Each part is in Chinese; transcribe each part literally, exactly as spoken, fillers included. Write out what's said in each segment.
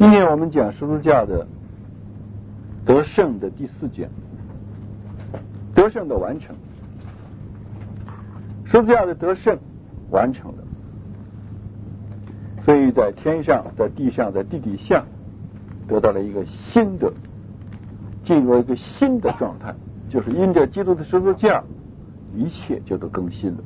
今天我们讲十字架的得胜的第四讲，得胜的完成。十字架的得胜完成了，所以在天上、在地上、在地底下得到了一个新的，进入了一个新的状态，就是因着基督的十字架，一切就都更新了。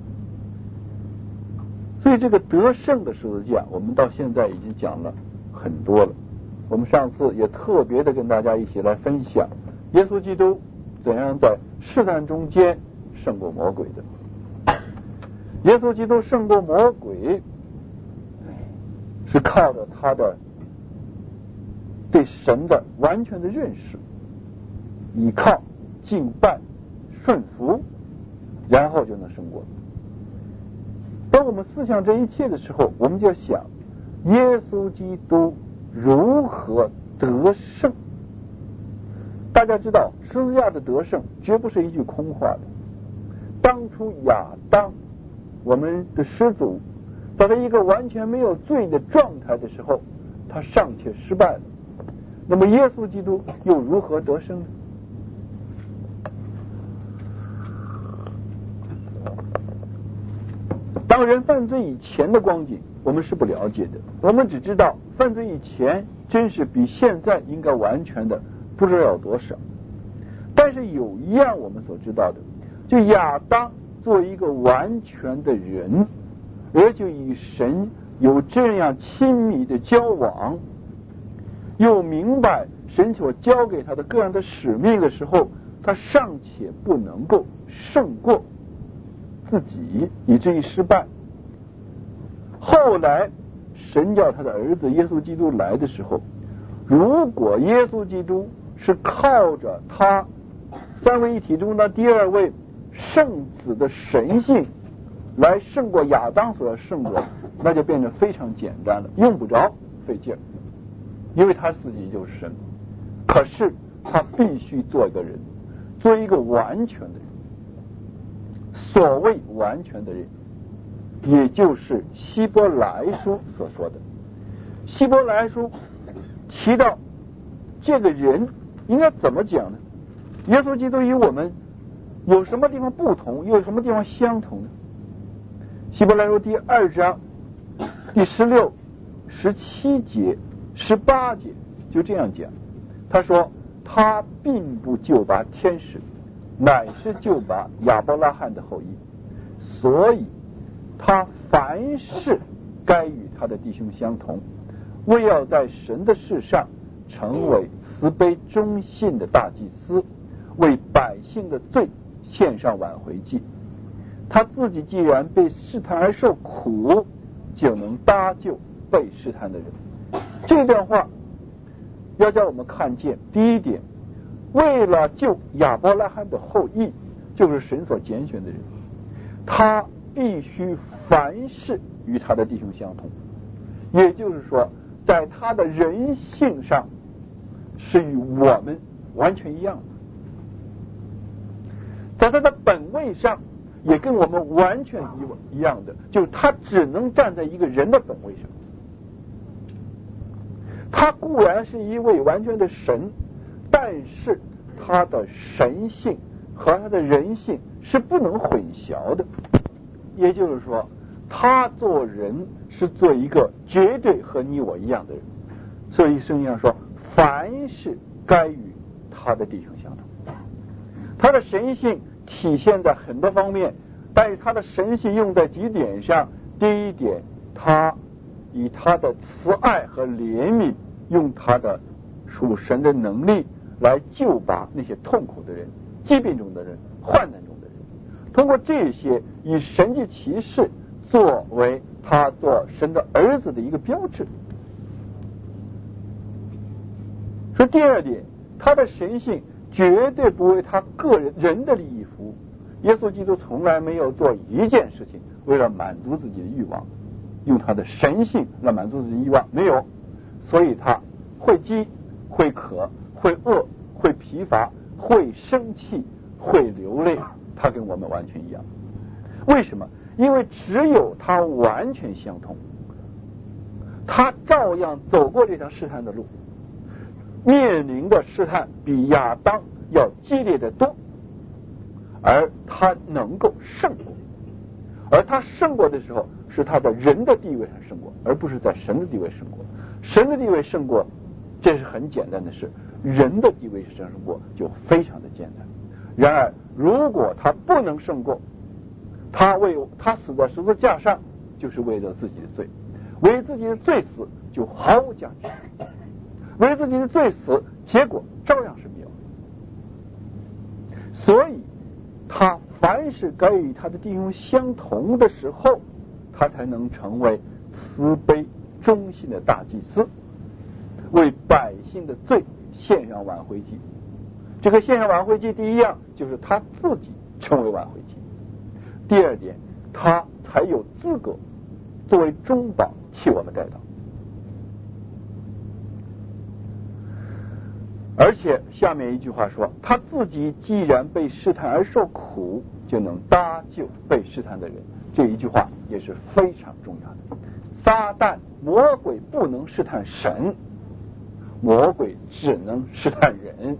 所以这个得胜的十字架，我们到现在已经讲了很多了。我们上次也特别的跟大家一起来分享耶稣基督怎样在试探中间胜过魔鬼的。耶稣基督胜过魔鬼，是靠着他的对神的完全的认识，依靠敬拜顺服，然后就能胜过。当我们思想这一切的时候，我们就要想耶稣基督如何得胜。大家知道十字架的得胜绝不是一句空话的。当初亚当，我们的始祖，在他一个完全没有罪的状态的时候，他尚且失败了，那么耶稣基督又如何得胜呢？当人犯罪以前的光景我们是不了解的，我们只知道犯罪以前真是比现在应该完全的不知道有多少。但是有一样我们所知道的，就亚当作为一个完全的人，而且与神有这样亲密的交往，又明白神所交给他的各样的使命的时候，他尚且不能够胜过自己，以至于失败。后来神叫他的儿子耶稣基督来的时候，如果耶稣基督是靠着他三位一体中的第二位圣子的神性来胜过亚当所要胜过，那就变得非常简单了，用不着费劲，因为他自己就是神。可是他必须做一个人，做一个完全的人。所谓完全的人，也就是希伯来书所说的。希伯来书提到这个人应该怎么讲呢？耶稣基督与我们有什么地方不同，又有什么地方相同呢？希伯来书第二章第十六、十七节、十八节就这样讲。他说他并不救拔天使，乃是救拔亚伯拉罕的后裔，所以他凡事该与他的弟兄相同，为要在神的事上成为慈悲忠信的大祭司，为百姓的罪献上挽回祭。他自己既然被试探而受苦，就能搭救被试探的人。这段话要叫我们看见，第一点，为了救亚伯拉罕的后裔，就是神所拣选的人，他必须凡事与他的弟兄相同，也就是说在他的人性上是与我们完全一样的，在他的本位上也跟我们完全一样的，就是他只能站在一个人的本位上。他固然是一位完全的神，但是他的神性和他的人性是不能混淆的。也就是说，他做人是做一个绝对和你我一样的人。所以圣经上说，凡事该与他的弟兄相同。他的神性体现在很多方面，但是他的神性用在几点上。第一点，他以他的慈爱和怜悯，用他的属神的能力来救拔那些痛苦的人、疾病中的人、患难中的人。通过这些以神迹奇事作为他做神的儿子的一个标志。说第二点，他的神性绝对不为他个人人的利益服务。耶稣基督从来没有做一件事情为了满足自己的欲望，用他的神性来满足自己的欲望，没有。所以他会饥，会渴，会饿，会疲乏，会生气，会流泪，他跟我们完全一样。为什么？因为只有他完全相同， 他照样走过这条试探的路，面临的试探比亚当要激烈的多，而他能够胜过。而他胜过的时候，是他在人的地位上胜过，而不是在神的地位胜过。神的地位胜过，这是很简单的事；人的地位胜过就非常的简单。然而，如果他不能胜过，他为他死在十字架上，就是为了自己的罪，为自己的罪死就毫无价值，为自己的罪死，结果照样是灭亡。所以，他凡是该与他的弟兄相同的时候，他才能成为慈悲忠心的大祭司，为百姓的罪献上挽回祭。这个献上挽回祭，第一样就是他自己成为挽回祭，第二点，他才有资格作为中保替我们代祷。而且下面一句话说，他自己既然被试探而受苦，就能搭救被试探的人。这一句话也是非常重要的。撒旦魔鬼不能试探神，魔鬼只能试探人。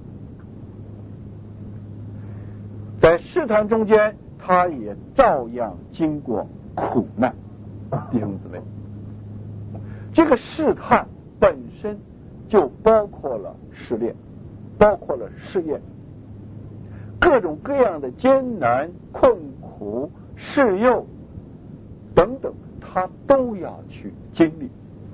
在试探中间，他也照样经过苦难。弟兄姊妹，这个试探本身就包括了试炼，包括了试验，各种各样的艰难、困苦、试诱等等，他都要去经历。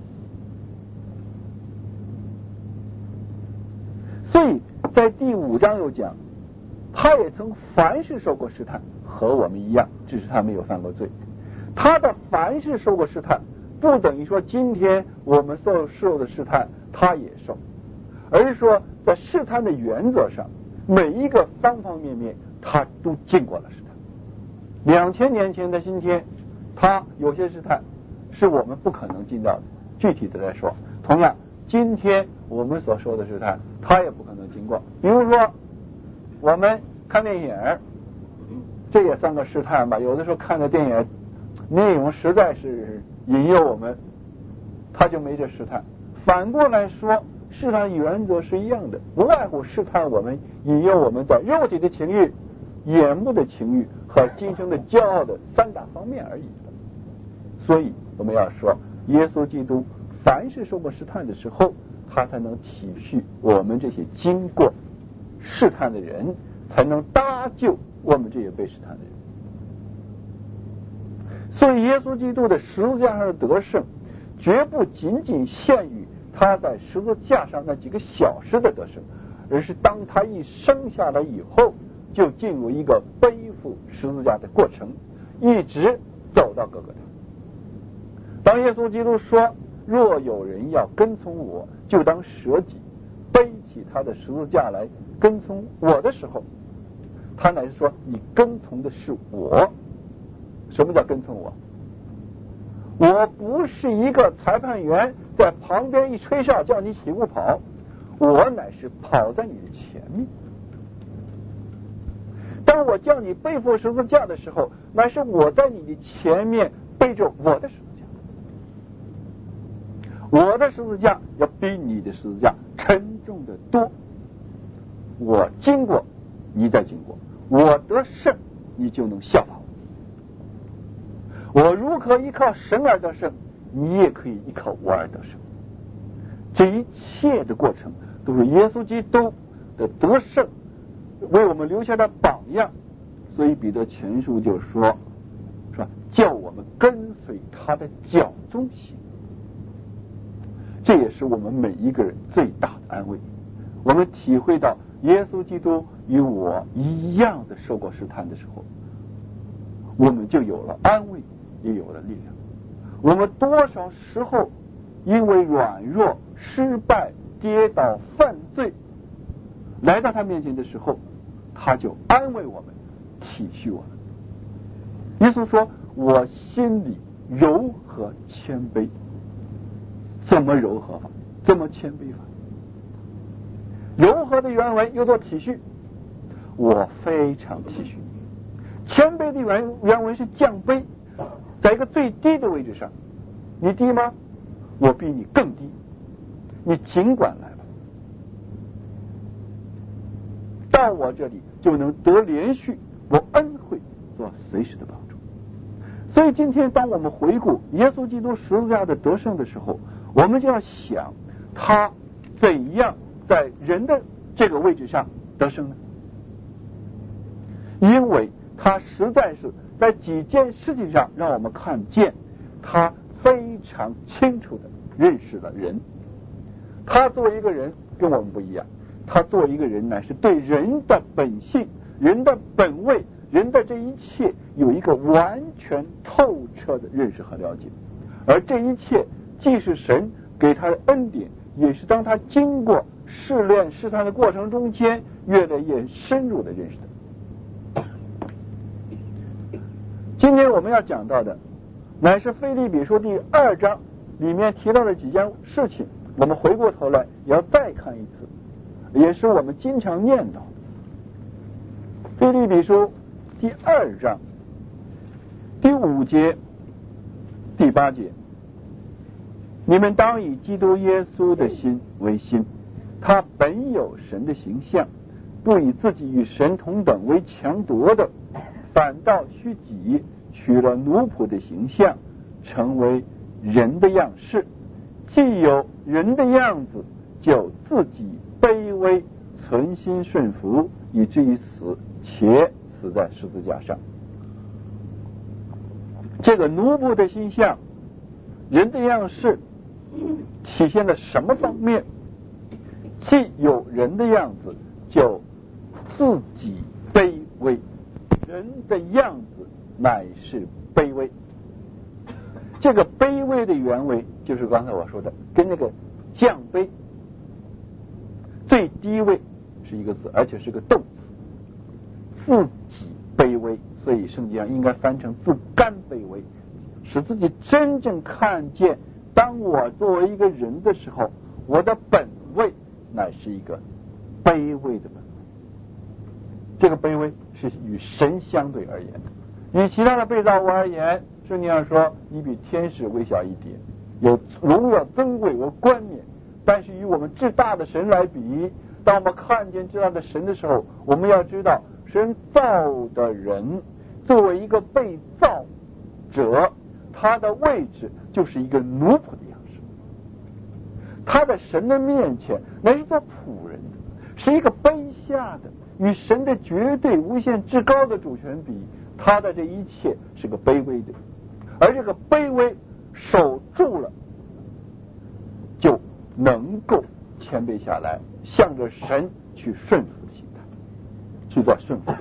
所以在第五章又讲，他也曾凡事受过试探，和我们一样，只是他没有犯过罪。他的凡事受过试探，不等于说今天我们所受的试探他也受，而是说在试探的原则上，每一个方方面面他都经过了试探。两千年前的今天，他有些试探是我们不可能经到的，具体的来说，同样今天我们所受的试探他也不可能经过。比如说我们看电影，这也算个试探吧。有的时候看的电影内容实在是引诱我们，他就没这试探。反过来说，试探原则是一样的，不外乎试探我们，引诱我们在肉体的情欲、眼目的情欲和今生的骄傲的三大方面而已。所以我们要说，耶稣基督凡是受过试探的时候，他才能体恤我们这些经过试探的人，才能搭救我们这些被试探的人。所以耶稣基督的十字架上的得胜，绝不仅仅限于他在十字架上那几个小时的得胜，而是当他一生下来以后，就进入一个背负十字架的过程，一直走到各个他。当耶稣基督说，若有人要跟从我，就当舍己，背起他的十字架来跟从我的时候，他乃是说，你跟从的是我。什么叫跟从我？我不是一个裁判员在旁边一吹哨叫你起步跑，我乃是跑在你的前面。当我叫你背负十字架的时候，乃是我在你的前面背着我的十字架，我的十字架要比你的十字架沉重的多。我经过，你再经过，我得胜，你就能效法我。我如何依靠神而得胜，你也可以依靠我而得胜。这一切的过程都是耶稣基督的得胜为我们留下的榜样。所以彼得前书就说，是吧？叫我们跟随他的脚踪行。这也是我们每一个人最大的安慰。我们体会到耶稣基督与我一样的受过试探的时候，我们就有了安慰，也有了力量。我们多少时候因为软弱、失败、跌倒、犯罪，来到他面前的时候，他就安慰我们，体恤我们。耶稣说，我心里柔和谦卑。怎么柔和法？怎么谦卑法？柔和的原文又做体恤，我非常体恤你。谦卑的原原文是降卑，在一个最低的位置上。你低吗？ 我比你更低，你尽管来吧，到我这里就能得连续，我恩惠做随时的帮助。所以今天当我们回顾耶稣基督十字架的得胜的时候，我们就要想他怎样在人的这个位置上得胜呢？因为他实在是在几件事情上让我们看见他非常清楚的认识了人。他作为一个人跟我们不一样，他作为一个人乃是对人的本性、人的本位、人的这一切有一个完全透彻的认识和了解。而这一切既是神给他的恩典，也是当他经过试炼试探的过程中间越来越深入的认识的。今天我们要讲到的乃是腓立比书第二章里面提到的几件事情，我们回过头来也要再看一次，也是我们经常念叨。腓立比书第二章第五节第八节，你们当以基督耶稣的心为心，他本有神的形象，不以自己与神同等为强夺的，反倒虚己，取了奴仆的形象，成为人的样式。既有人的样子，就自己卑微，存心顺服，以至于死，且死在十字架上。这个奴仆的形象，人的样式，体现了什么方面？既有人的样子，就自己卑微。人的样子乃是卑微。这个卑微的原为就是刚才我说的，跟那个降卑最低位是一个字，而且是个动词，自己卑微。所以圣经上应该翻成自甘卑微，使自己真正看见，当我作为一个人的时候，我的本位乃是一个卑微的本位。这个卑微是与神相对而言的，与其他的被造物而言，圣经上说你比天使微小一点，有荣耀尊贵和冠冕。但是与我们至大的神来比，当我们看见至大的神的时候，我们要知道神造的人作为一个被造者，他的位置就是一个奴仆的样式。他在神的面前乃是做仆人的，是一个卑下的，与神的绝对无限至高的主权比，他的这一切是个卑微的。而这个卑微守住了，就能够谦卑下来，向着神去顺服的心态，去做顺服的人。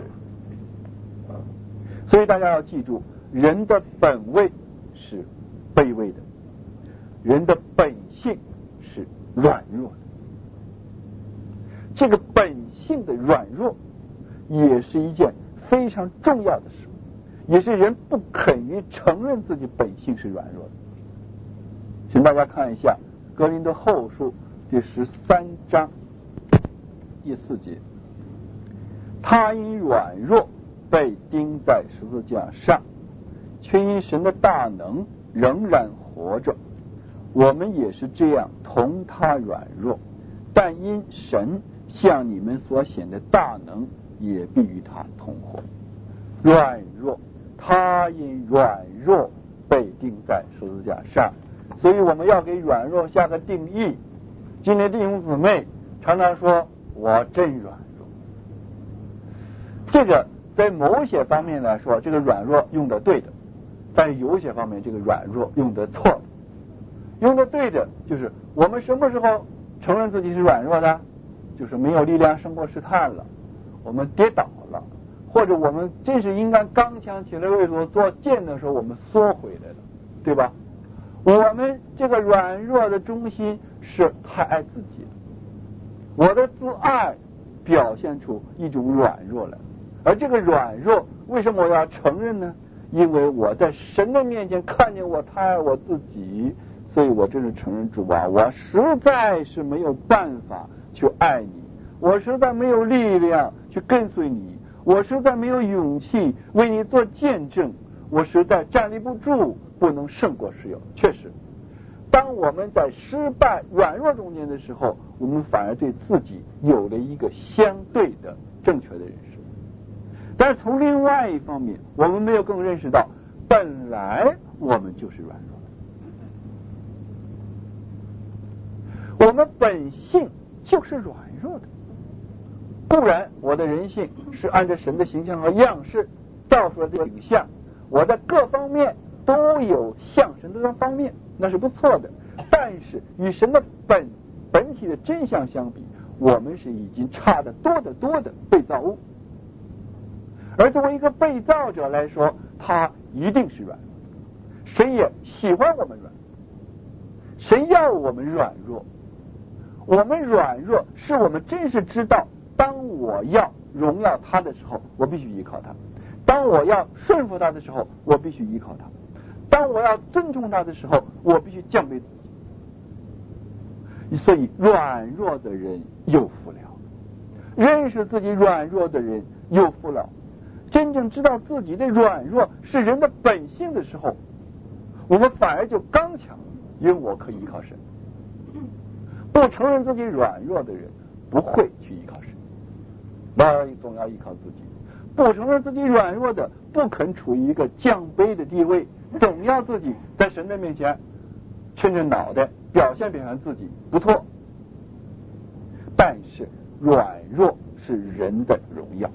所以大家要记住，人的本位是卑微的，人的本性是软弱的。这个本性的软弱也是一件非常重要的事，也是人不肯于承认自己本性是软弱的。请大家看一下哥林多后书第十三章第四节，他因软弱被钉在十字架上，却因神的大能仍然活着。我们也是这样同他软弱，但因神向你们所显的大能，也必与他同活。软弱，他因软弱被钉在十字架上，所以我们要给软弱下个定义。今天弟兄姊妹常常说我真软弱，这个在某些方面来说，这个软弱用的对的，但是有些方面这个软弱用的错了。用的对的就是我们什么时候承认自己是软弱的？就是没有力量胜过试探了，我们跌倒了，或者我们真是应该刚强起来为主做剑的时候，我们缩回来了，对吧？我们这个软弱的中心是太爱自己了，我的自爱表现出一种软弱来，而这个软弱为什么我要承认呢？因为我在神的面前看见我太爱我自己，所以我真是承认主啊，我实在是没有办法去爱你，我实在没有力量去跟随你，我实在没有勇气为你做见证，我实在站立不住，不能胜过世友。确实， 当我们在失败、软弱中间的时候，我们反而对自己有了一个相对的正确的认识。但是从另外一方面，我们没有更认识到，本来我们就是软弱的，我们本性就是软弱的。固然我的人性是按照神的形象和样式造出来的影像，我在各方面都有像神的方面，那是不错的。但是与神的本本体的真相相比，我们是已经差得多得多的被造物。而作为一个被造者来说，他一定是软弱的。神也喜欢我们软，神要我们软弱。我们软弱是我们真是知道，当我要荣耀他的时候，我必须依靠他；当我要顺服他的时候，我必须依靠他；当我要尊重他的时候，我必须降卑自己。所以软弱的人有福了，认识自己软弱的人有福了。真正知道自己的软弱是人的本性的时候，我们反而就刚强，因为我可以依靠神。不承认自己软弱的人不会去依靠神，而总要依靠自己。不承认自己软弱的不肯处于一个降卑的地位，总要自己在神的面前抻抻脑袋，表现表现自己不错。但是软弱是人的荣耀。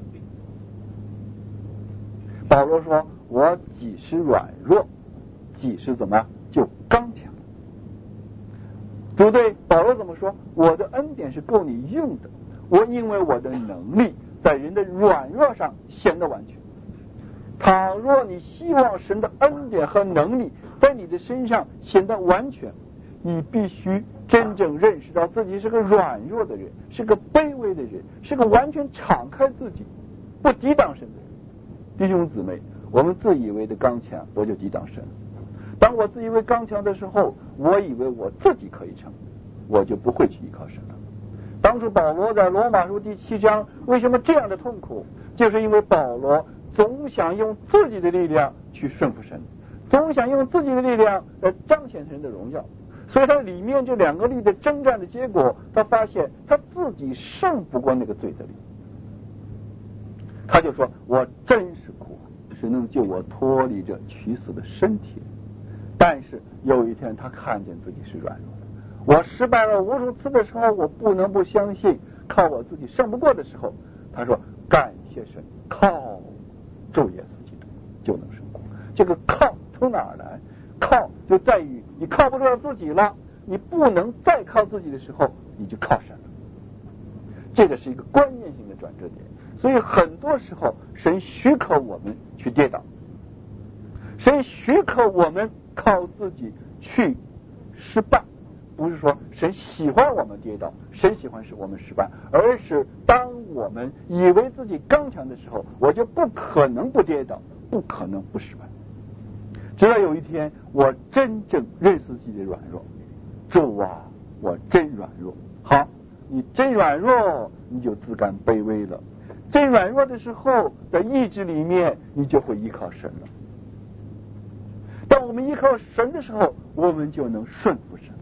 保罗说，我几时软弱，几时怎么就刚强。主对保罗怎么说？我的恩典是够你用的，我因为我的能力在人的软弱上显得完全。倘若你希望神的恩典和能力在你的身上显得完全，你必须真正认识到自己是个软弱的人，是个卑微的人，是个完全敞开自己不抵挡神的人。弟兄姊妹，我们自以为的刚强，我就抵挡神。当我自以为刚强的时候，我以为我自己可以成，我就不会去依靠神了。当初保罗在罗马书第七章为什么这样的痛苦，就是因为保罗总想用自己的力量去顺服神，总想用自己的力量来彰显神的荣耀。所以他里面这两个力的征战的结果，他发现他自己胜不过那个罪的力。他就说，我真是苦，只能救我脱离这取死的身体。但是有一天他看见自己是软弱的，我失败了无数次的时候，我不能不相信靠我自己胜不过的时候，他说感谢神，靠主耶稣基督就能胜过。这个靠从哪儿来？靠就在于你靠不住自己了，你不能再靠自己的时候，你就靠神了。这个是一个关键性的转折点。所以很多时候神许可我们去跌倒，神许可我们靠自己去失败，不是说神喜欢我们跌倒，神喜欢是我们失败，而是当我们以为自己刚强的时候，我就不可能不跌倒，不可能不失败。直到有一天我真正认识自己的软弱，主啊，我真软弱。好，你真软弱，你就自甘卑微了。真软弱的时候，在意志里面，你就会依靠神了。当我们依靠神的时候，我们就能顺服神。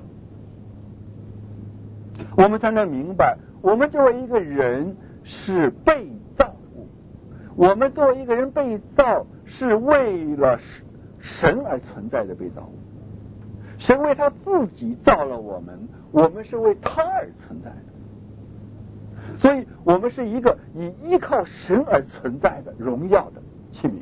我们才能明白，我们作为一个人是被造物，我们作为一个人被造是为了神而存在的被造物。神为他自己造了我们，我们是为他而存在的。所以我们是一个以依靠神而存在的荣耀的器皿。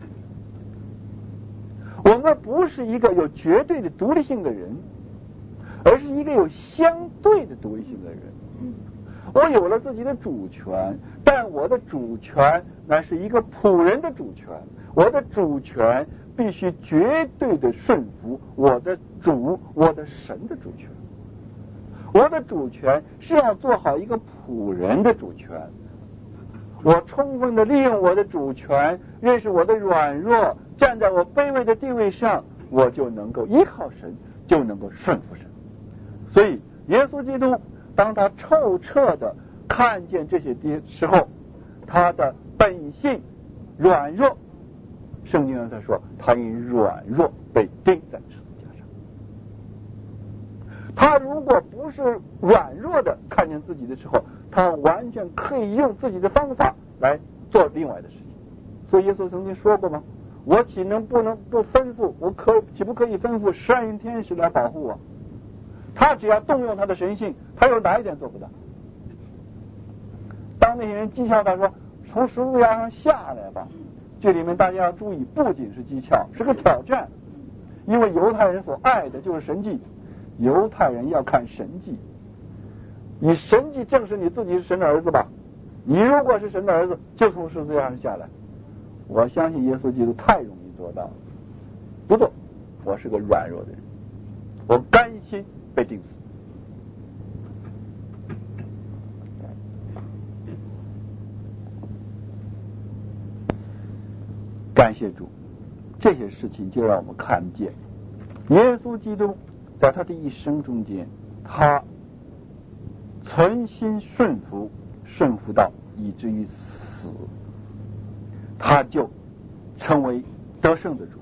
我们不是一个有绝对的独立性的人，而是一个有相对的独立性的人。我有了自己的主权，但我的主权乃是一个仆人的主权，我的主权必须绝对的顺服我的主，我的神的主权。我的主权是要做好一个仆人的主权，我充分的利用我的主权，认识我的软弱，站在我卑微的地位上，我就能够依靠神，就能够顺服神。所以耶稣基督当他透彻的看见这些的时候，他的本性软弱，圣经上他说他因软弱被钉在十字架上。 他如果不是软弱的看见自己的时候，他完全可以用自己的方法来做另外的事情。所以耶稣曾经说过吗？我岂能不能不吩咐？我可岂不可以吩咐善人天使来保护我？他只要动用他的神性，他有哪一点做不到？当那些人讥诮他说从十字架上下来吧，这里面大家要注意，不仅是讥诮，是个挑战。因为犹太人所爱的就是神迹，犹太人要看神迹，以神迹证实你自己是神的儿子吧。你如果是神的儿子，就从十字架上下来。我相信耶稣基督太容易做到了，不做，我是个软弱的人，我甘心被钉死。感谢主，这些事情就让我们看见耶稣基督在他的一生中间，他存心顺服，顺服到以至于死，他就成为得胜的主。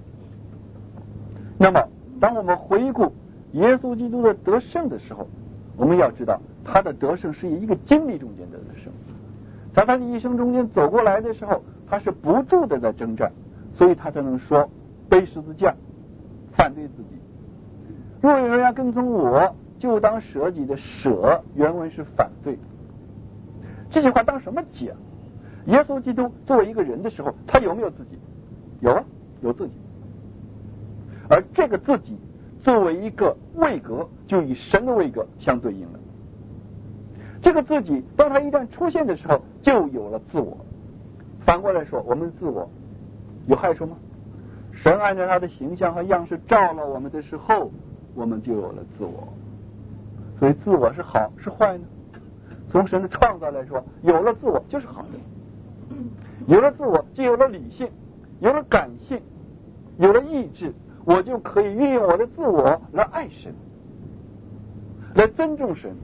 那么当我们回顾耶稣基督的得胜的时候，我们要知道他的得胜是以一个经历中间的得胜。在他的一生中间走过来的时候，他是不住的在征战，所以他才能说背十字架，反对自己。若有人要跟从我，就当舍己的舍，原文是反对。这句话当什么讲？耶稣基督作为一个人的时候，他有没有自己？有啊，有自己。而这个自己作为一个位格，就与神的位格相对应了。这个自己当他一旦出现的时候，就有了自我。反过来说，我们自我有害处吗？神按照他的形象和样式造了我们的时候，我们就有了自我。所以自我是好是坏呢？从神的创造来说，有了自我就是好的。有了自我就有了理性，有了感性，有了意志，我就可以运用我的自我来爱神，来尊重神，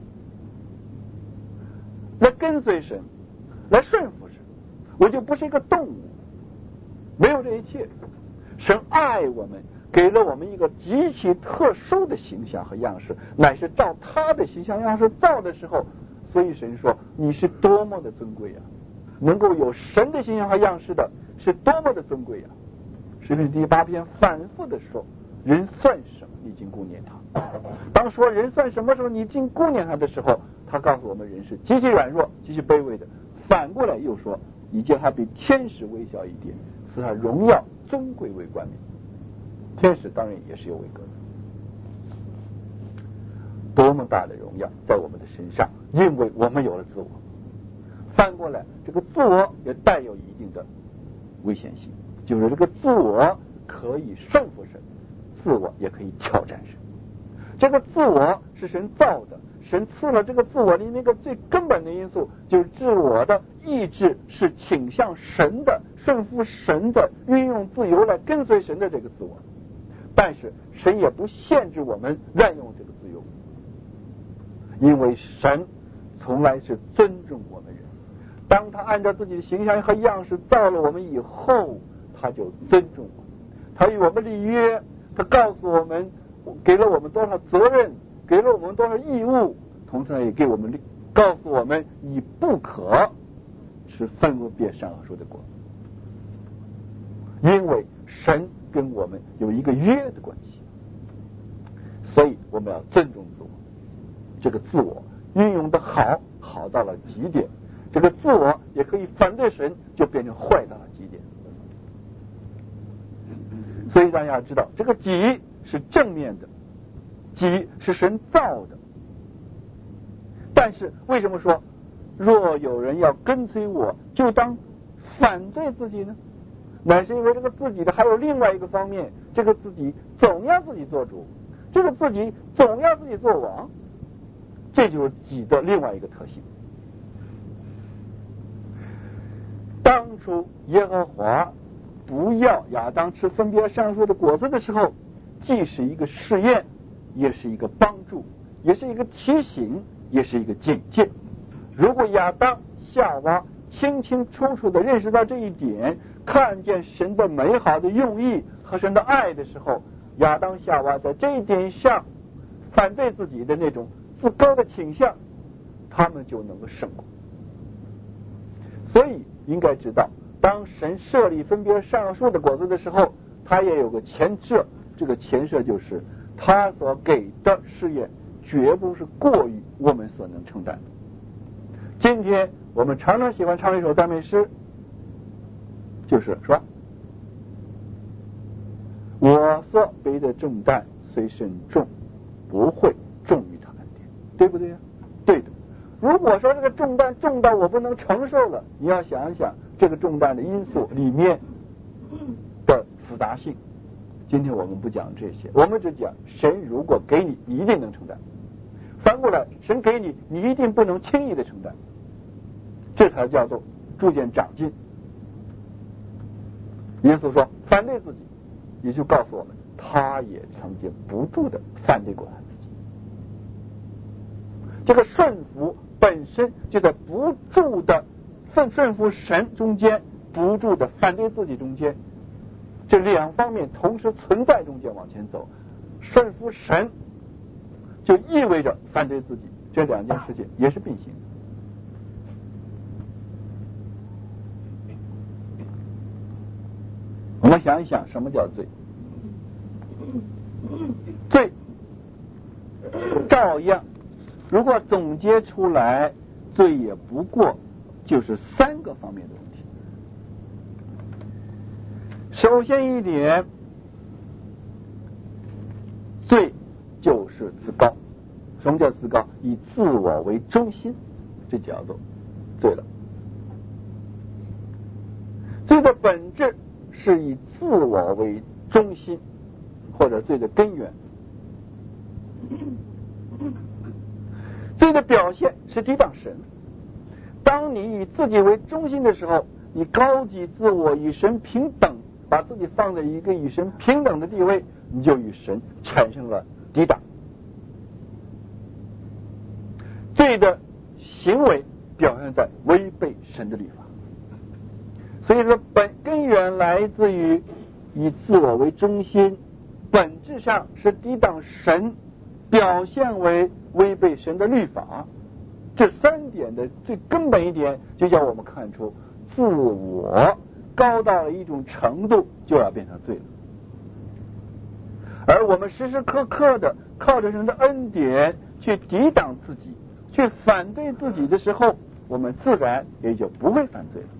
来跟随神，来顺服神。我就不是一个动物，没有这一切。神爱我们，给了我们一个极其特殊的形象和样式，乃是照他的形象样式造的时候，所以神说你是多么的尊贵啊！能够有神的形象和样式的是多么的尊贵啊！诗篇第八篇反复的说，人算什么？你竟顾念他。当说人算什么时候，你竟顾念他的时候，他告诉我们人是极其软弱、极其卑微的。反过来又说，你叫他比天使微小一点，使他荣耀尊贵为冠冕。天使当然也是有位格的，多么大的荣耀在我们的身上，因为我们有了自我。反过来，这个自我也带有一定的危险性，就是这个自我可以顺服神，自我也可以挑战神。这个自我是神造的，神赐了这个自我里面一个最根本的因素，就是自我的意志是倾向神的，顺服神的，运用自由来跟随神的这个自我。但是神也不限制我们滥用这个自由，因为神从来是尊重我们人。当他按照自己的形象和样式造了我们以后，他就尊重我们，他与我们立约，他告诉我们，给了我们多少责任，给了我们多少义务，同时也给我们告诉我们，你不可吃分别善恶树的果子，因为神跟我们有一个约的关系，所以我们要尊重自我。这个自我运用的好，好到了极点；这个自我也可以反对神，就变成坏到了极点。所以大家要知道，这个己是正面的，己是神造的。但是为什么说若有人要跟随我，就当反对自己呢？乃是因为这个自己的还有另外一个方面，这个自己总要自己做主，这个自己总要自己做王，这就是己的另外一个特性。当初耶和华不要亚当吃分别善恶树的果子的时候，既是一个试验，也是一个帮助，也是一个提醒，也是一个警戒。如果亚当夏娃清清楚楚地认识到这一点，看见神的美好的用意和神的爱的时候，亚当夏娃在这一点上反对自己的那种自高的倾向，他们就能够胜过。所以应该知道，当神设立分别善恶树的果子的时候，他也有个前设，这个前设就是他所给的试验绝不是过于我们所能承担的。今天我们常常喜欢唱一首赞美诗，就是说我所背的重担虽甚重，不会重于他恩典，对不对呀？对的。如果说这个重担重到我不能承受了，你要想一想这个重担的因素里面的复杂性。今天我们不讲这些，我们只讲神如果给你，你一定能承担；反过来，神给你，你一定不能轻易的承担。这才叫做逐渐长进。耶稣说反对自己，也就告诉我们他也曾经不住的反对过他自己。这个顺服本身就在不住的顺顺服神中间，不住的反对自己中间，这两方面同时存在中间往前走。顺服神就意味着反对自己，这两件事情也是并行的。我们想一想，什么叫罪？罪照样，如果总结出来，罪也不过就是三个方面的问题。首先一点，罪就是自高。什么叫自高？以自我为中心，这叫做罪了。罪的本质是以自我为中心，或者罪的根源。罪的表现是抵挡神。当你以自己为中心的时候，你高举自我，与神平等，把自己放在一个与神平等的地位，你就与神产生了抵挡。罪的行为表现在违背神的律法。所以说本根源来自于以自我为中心，本质上是抵挡神，表现为违背神的律法。这三点的最根本一点，就叫我们看出自我高到了一种程度，就要变成罪了。而我们时时刻刻的靠着神的恩典去抵挡自己，去反对自己的时候，我们自然也就不会犯罪了。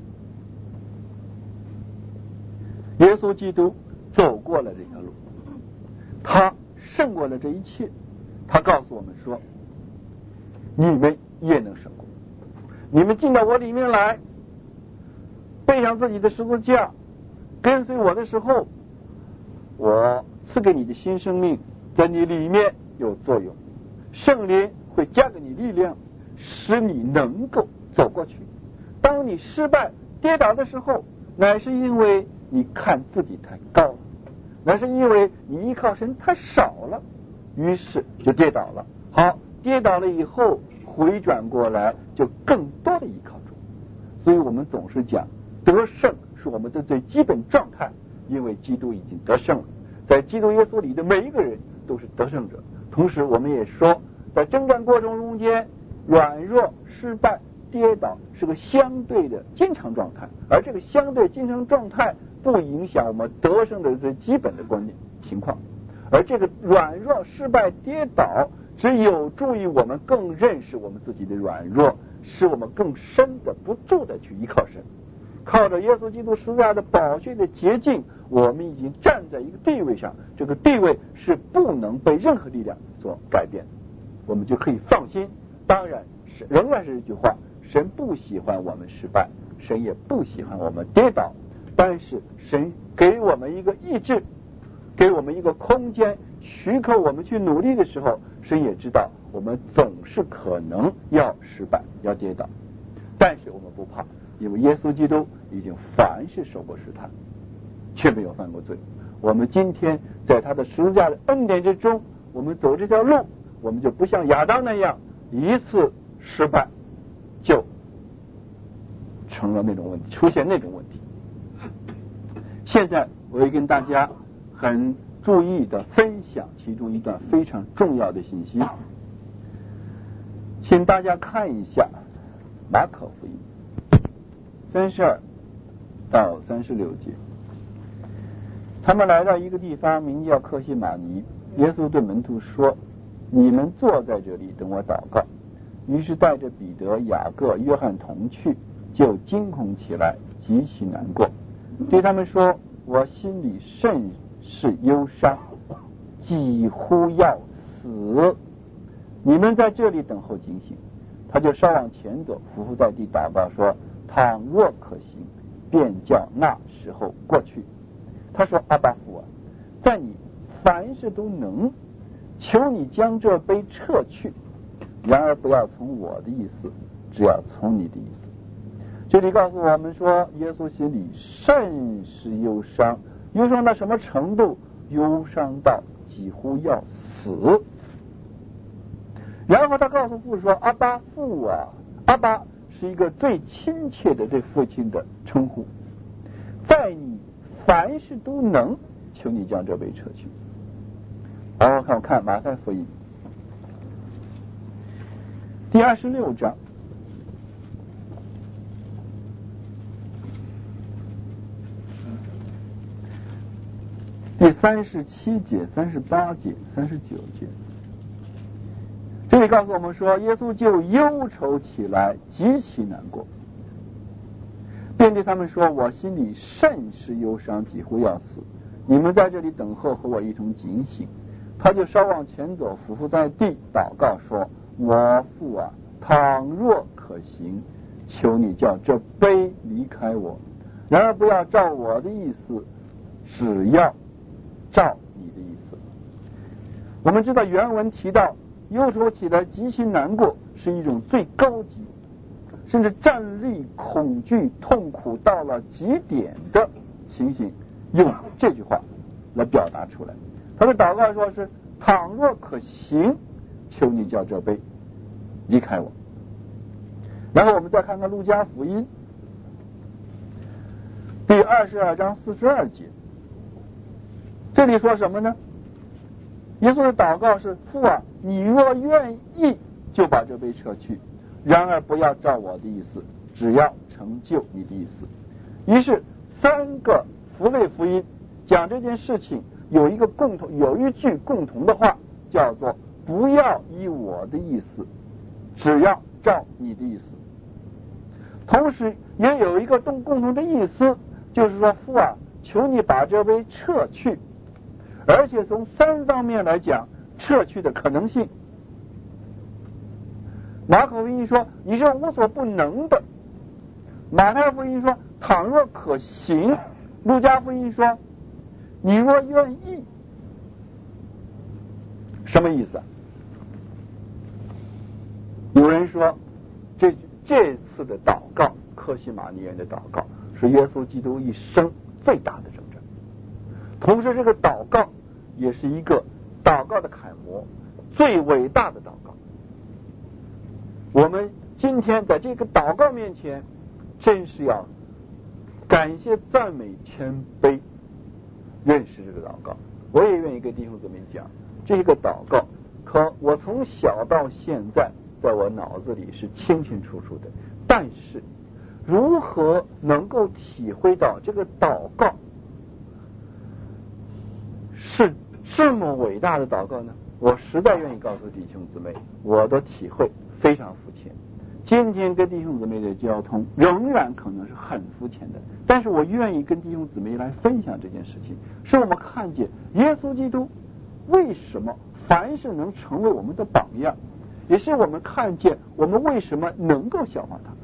耶稣基督走过了这条路，他胜过了这一切。他告诉我们说，你们也能胜过。你们进到我里面来，背上自己的十字架，跟随我的时候，我赐给你的新生命在你里面有作用，圣灵会加给你力量，使你能够走过去。当你失败跌倒的时候，乃是因为你看自己太高了，那是因为你依靠神太少了，于是就跌倒了。好，跌倒了以后回转过来，就更多的依靠主。所以我们总是讲得胜是我们的最基本状态，因为基督已经得胜了。在基督耶稣里的每一个人都是得胜者。同时我们也说，在征战过程中间，软弱、失败、跌倒是个相对的经常状态，而这个相对经常状态不影响我们得胜的最基本的观念情况。而这个软弱、失败、跌倒只有助于我们更认识我们自己的软弱，使我们更深的不住的去依靠神。靠着耶稣基督十字架的宝血的捷径，我们已经站在一个地位上，这个地位是不能被任何力量所改变的，我们就可以放心。当然是仍然是这句话，神不喜欢我们失败，神也不喜欢我们跌倒，但是神给我们一个意志，给我们一个空间，许可我们去努力的时候，神也知道我们总是可能要失败，要跌倒，但是我们不怕，因为耶稣基督已经凡事受过试探，却没有犯过罪。我们今天在他的十字架的恩典之中，我们走这条路，我们就不像亚当那样一次失败就成了那种问题，出现那种问题。现在我会跟大家很注意的分享其中一段非常重要的信息。请大家看一下马可福音三十二到三十六节。他们来到一个地方，名叫客西马尼。耶稣对门徒说：你们坐在这里等我祷告。于是带着彼得、雅各、约翰同去，就惊恐起来，极其难过，对他们说：我心里甚是忧伤，几乎要死。你们在这里等候警醒。他就稍往前走，伏伏在地祷告说：倘若可行，便叫那时候过去。他说：阿爸父啊，在你凡事都能，求你将这杯撤去，然而不要从我的意思，只要从你的意思。这里告诉我们说，耶稣心里甚是忧伤，忧伤到什么程度？忧伤到几乎要死。然后他告诉父说：阿爸父啊，阿爸是一个最亲切的对父亲的称呼，在你凡事都能，求你将这杯撤去。然后看我看马太福音第二十六章第三十七节、三十八节、三十九节。这里告诉我们说，耶稣就忧愁起来，极其难过，便对他们说：我心里甚是忧伤，几乎要死。你们在这里等候，和我一同警醒。他就稍往前走，伏伏在地祷告说：我父啊，倘若可行，求你叫这杯离开我，然而不要照我的意思，只要照你的意思。我们知道原文提到忧愁起来极其难过，是一种最高级甚至战栗、恐惧、痛苦到了极点的情形，用这句话来表达出来。他的祷告说是：倘若可行，求你叫这杯离开我。然后我们再看看路加福音第二十二章四十二节，这里说什么呢？耶稣的祷告是：父啊，你若愿意，就把这杯撤去，然而不要照我的意思，只要成就你的意思。于是三个福类福音讲这件事情有一个共同，有一句共同的话，叫做不要依我的意思，只要照你的意思。同时也有一个共共同的意思，就是说：父啊，求你把这杯撤去，而且从三方面来讲撤去的可能性。马可福音说你是无所不能的，马太福音说倘若可行，路加福音说你若愿意。什么意思啊？有人说这这次的祷告，客西马尼园的祷告，是耶稣基督一生最大的征战，同时这个祷告也是一个祷告的楷模，最伟大的祷告。我们今天在这个祷告面前，真是要感谢、赞美、谦卑，认识这个祷告。我也愿意跟弟兄姊妹讲，这个祷告可我从小到现在在我脑子里是清清楚楚的，但是如何能够体会到这个祷告是这么伟大的祷告呢？我实在愿意告诉弟兄姊妹，我的体会非常肤浅。今天跟弟兄姊妹的交通仍然可能是很肤浅的，但是我愿意跟弟兄姊妹来分享这件事情，使我们看见耶稣基督为什么凡事能成为我们的榜样，也是我们看见我们为什么能够效法他。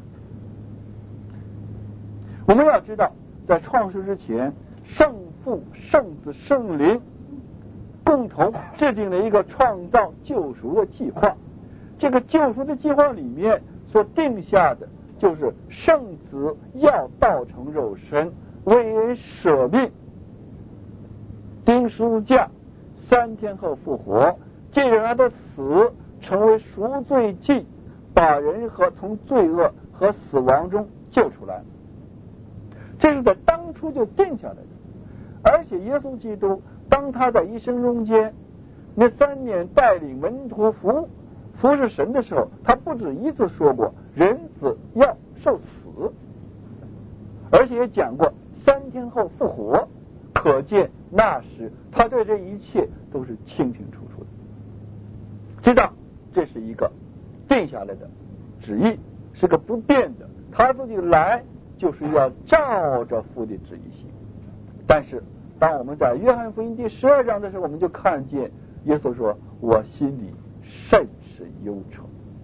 我们要知道，在创世之前，圣父、圣子、圣灵共同制定了一个创造救赎的计划。这个救赎的计划里面所定下的，就是圣子要道成肉身，为人舍命，钉十字架，三天后复活，借着他的死成为赎罪祭，把人和从罪恶和死亡中救出来。这是在当初就定下来的，而且耶稣基督当他在一生中间那三年带领门徒服服侍神的时候，他不止一次说过人子要受死，而且也讲过三天后复活。可见那时他对这一切都是清清楚楚的，知道这是一个定下来的旨意，是个不变的，他自己来就是要照着父的旨意行。但是当我们在约翰福音第十二章的时候，我们就看见耶稣说，我心里甚是忧愁。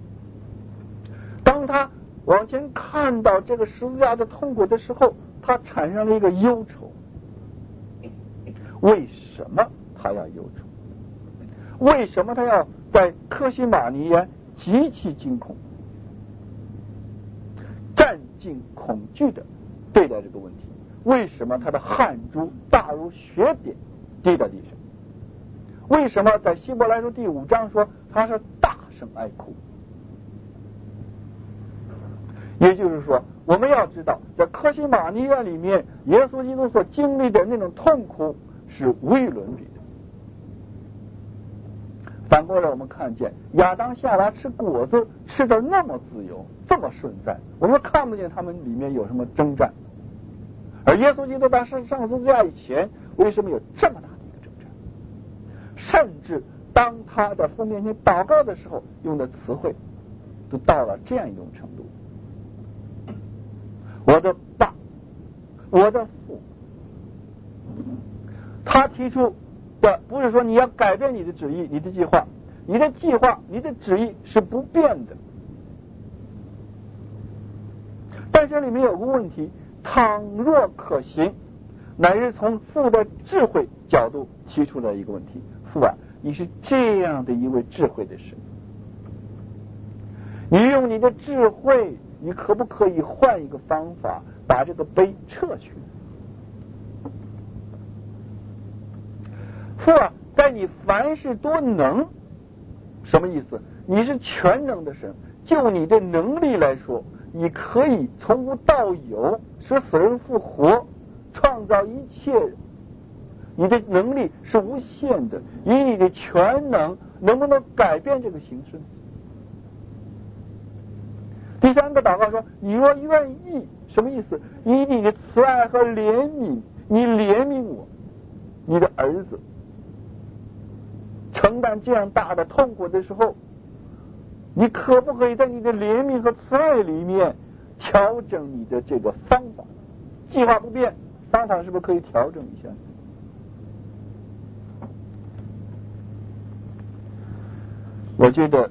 当他往前看到这个十字架的痛苦的时候，他产生了一个忧愁。为什么他要忧愁？为什么他要在客西马尼园极其惊恐，战惊恐惧的对待这个问题？为什么他的汗珠大如血点滴在地上？为什么在希伯来书第五章说他是大声哀哭？也就是说，我们要知道，在客西马尼园里面，耶稣基督所经历的那种痛苦是无与伦比的。反过来，我们看见亚当夏娃吃果子吃得那么自由，这么顺在，我们看不见他们里面有什么征战。而耶稣基督在上十字架以前，为什么有这么大的一个征战？甚至当他在父面前祷告的时候，用的词汇都到了这样一种程度：我的爸，我的父。他提出的不是说你要改变你的旨意、你的计划，你的计划、你的旨意是不变的。但这里面有个问题，倘若可行，乃是从父的智慧角度提出了一个问题：父啊，你是这样的一位智慧的神，你用你的智慧，你可不可以换一个方法把这个杯撤去？父啊，在你凡事多能，什么意思？你是全能的神，就你的能力来说，你可以从无到有，使死人复活，创造一切。你的能力是无限的，以你的全能，能不能改变这个形式呢？第三个祷告说：你若愿意，什么意思？以你的慈爱和怜悯，你怜悯我，你的儿子承担这样大的痛苦的时候，你可不可以在你的怜悯和慈爱里面调整你的这个方法？计划不变，方法是不是可以调整一下？我觉得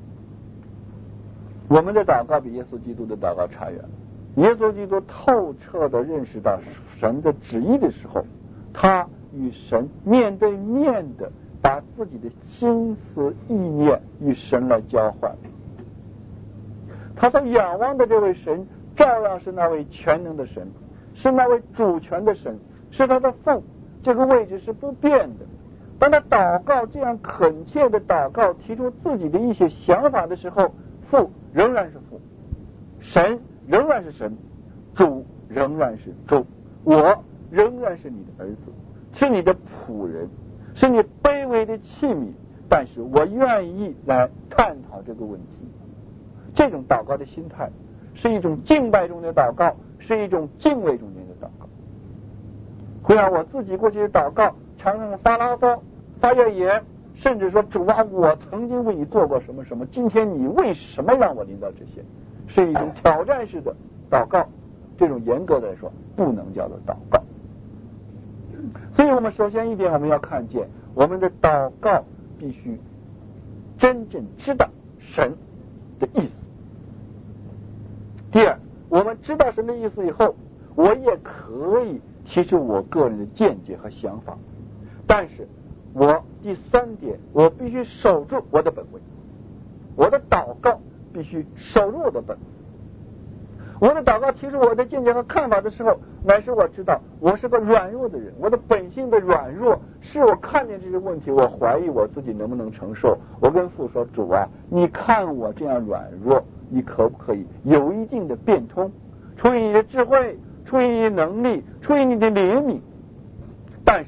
我们的祷告比耶稣基督的祷告差远了。耶稣基督透彻地认识到神的旨意的时候，他与神面对面的把自己的心思意念与神来交换。他所仰望的这位神照样是那位全能的神，是那位主权的神，是他的父，这个位置是不变的。当他祷告这样恳切的祷告，提出自己的一些想法的时候，父仍然是父，神仍然是神，主仍然是主，我仍然是你的儿子，是你的仆人，是你卑微的器皿，但是我愿意来探讨这个问题。这种祷告的心态是一种敬拜中的祷告，是一种敬畏中间的祷告，会让我自己过去的祷告常常发牢骚、发怨言，甚至说主啊，我曾经为你做过什么什么，今天你为什么让我领到这些？是一种挑战式的祷告，这种严格的来说不能叫做祷告。所以我们首先一点，我们要看见我们的祷告必须真正知道神的意思。第二，我们知道神的意思以后，我也可以提出我个人的见解和想法，但是我第三点，我必须守住我的本位，我的祷告必须守住我的本位。我的祷告提出我的见解和看法的时候，乃是我知道我是个软弱的人，我的本性的软弱是我看见这些问题，我怀疑我自己能不能承受。我跟父说，主啊，你看我这样软弱，你可不可以有一定的变通？出于你的智慧，出于你的能力，出于你的怜悯。但是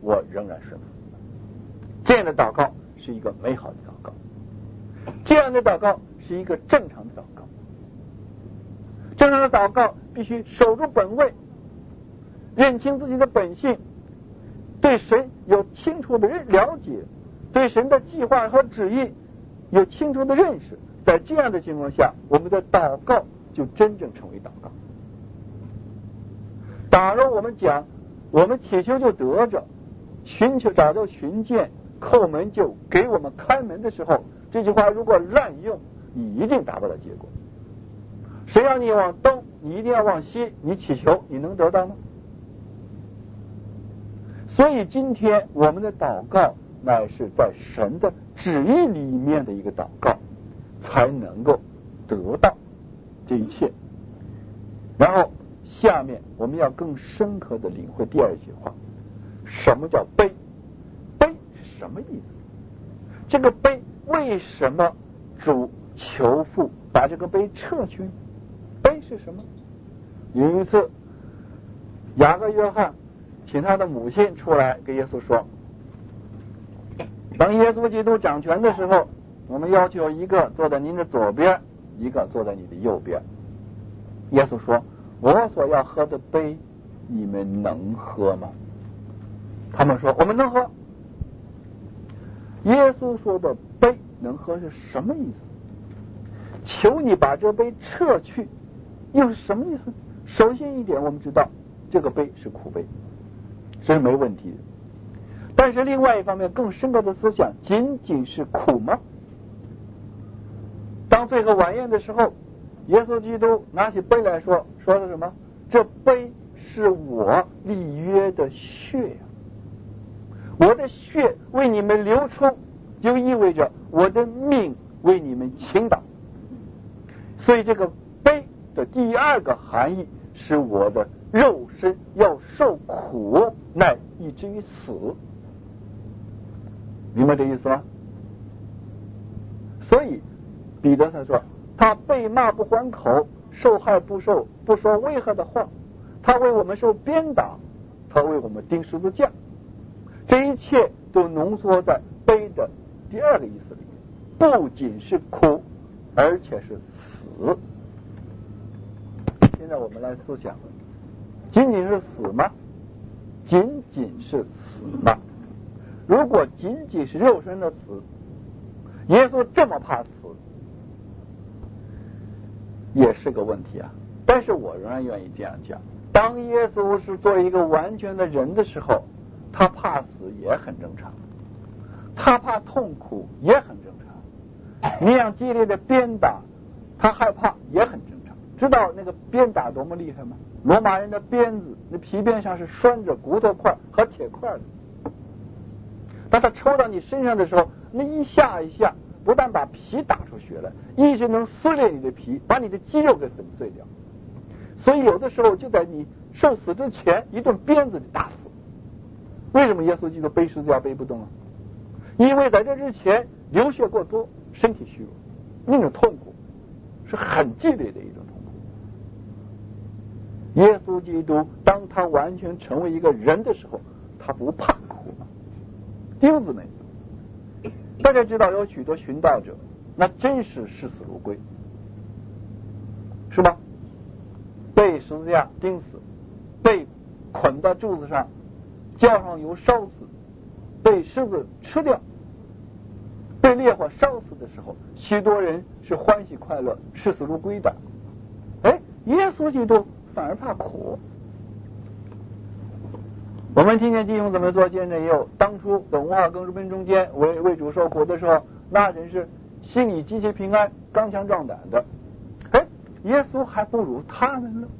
我仍然顺服。这样的祷告是一个美好的祷告，这样的祷告是一个正常的祷告。正常的祷告必须守住本位，认清自己的本性，对神有清楚的了解，对神的计划和旨意有清楚的认识。在这样的情况下，我们的祷告就真正成为祷告。假如我们讲我们祈求就得着，寻求找到寻见，叩门就给我们开门的时候，这句话如果滥用，你一定达不到结果。谁让你往东，你一定要往西，你祈求你能得到吗？所以今天我们的祷告乃是在神的旨意里面的一个祷告，才能够得到这一切。然后下面我们要更深刻的领会第二句话，什么叫悲？悲是什么意思？这个悲为什么主求父把这个悲撤去？悲是什么？有一次雅各约翰请他的母亲出来跟耶稣说，当耶稣基督掌权的时候，我们要求一个坐在您的左边，一个坐在你的右边。耶稣说，我所要喝的杯你们能喝吗？他们说我们能喝。耶稣说的杯能喝是什么意思？求你把这杯撤去又是什么意思？首先一点，我们知道这个杯是苦杯，这是没问题的。但是另外一方面更深刻的思想，仅仅是苦吗？当最后晚宴的时候，耶稣基督拿起杯来说，说的什么？这杯是我立约的血呀、啊，我的血为你们流出，就意味着我的命为你们倾倒。所以这个杯的第二个含义是我的肉身要受苦，乃以至于死。明白这意思吗？所以彼得他说，他被骂不还口，受害不受不说威吓的话，他为我们受鞭打，他为我们钉十字架，这一切都浓缩在悲的第二个意思里面，不仅是苦，而且是死。现在我们来思想，仅仅是死吗？仅仅是死吗？如果仅仅是肉身的死，耶稣这么怕死也是个问题啊。但是我仍然愿意这样讲，当耶稣是做一个完全的人的时候，他怕死也很正常，他怕痛苦也很正常，那样激烈的鞭打他害怕也很正常。知道那个鞭打多么厉害吗？罗马人的鞭子那皮鞭上是拴着骨头块和铁块的，当他抽到你身上的时候，那一下一下不但把皮打出血来，一直能撕裂你的皮，把你的肌肉给粉碎掉。所以有的时候就在你受死之前一顿鞭子就打死。为什么耶稣基督背十字架背不动啊？因为在这之前流血过多，身体虚弱，那种痛苦是很激烈的一种痛苦。耶稣基督当他完全成为一个人的时候，他不怕苦吗？弟兄姊妹，大家知道有许多寻道者，那真是视死如归，是吧？被十字架钉死，被捆到柱子上，浇上油烧死，被狮子吃掉，被烈火烧死的时候，许多人是欢喜快乐、视死如归的。哎，耶稣基督反而怕苦。我们听见弟兄怎么做见证，也有当初在文化更书中间为为主受苦的时候，那人是心里极其平安、刚强壮胆的。哎，耶稣还不如他们呢。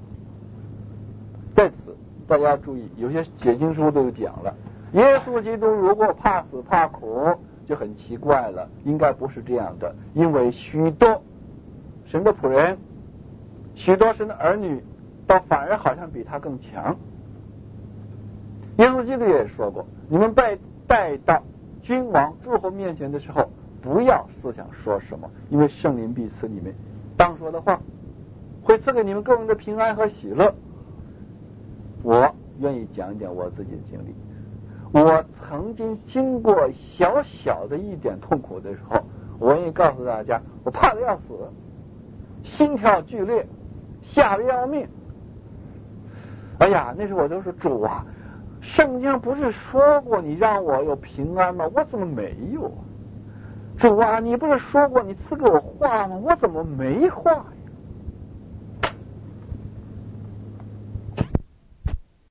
在此大家注意，有些解经书都讲了，耶稣基督如果怕死怕苦，就很奇怪了，应该不是这样的。因为许多神的仆人，许多神的儿女，倒反而好像比他更强。耶稣基督也说过，你们被带到君王诸侯面前的时候，不要思想说什么，因为圣灵必赐你们当说的话，会赐给你们个人的平安和喜乐。我愿意讲一讲我自己的经历。 我曾经经过小小的一点痛苦的时候，我愿意告诉大家，我怕得要死，心跳剧烈，吓得要命。哎呀，那时候我就说，主啊，圣经不是说过你让我有平安吗？我怎么没有啊？主啊，你不是说过你赐给我话吗？我怎么没话呀？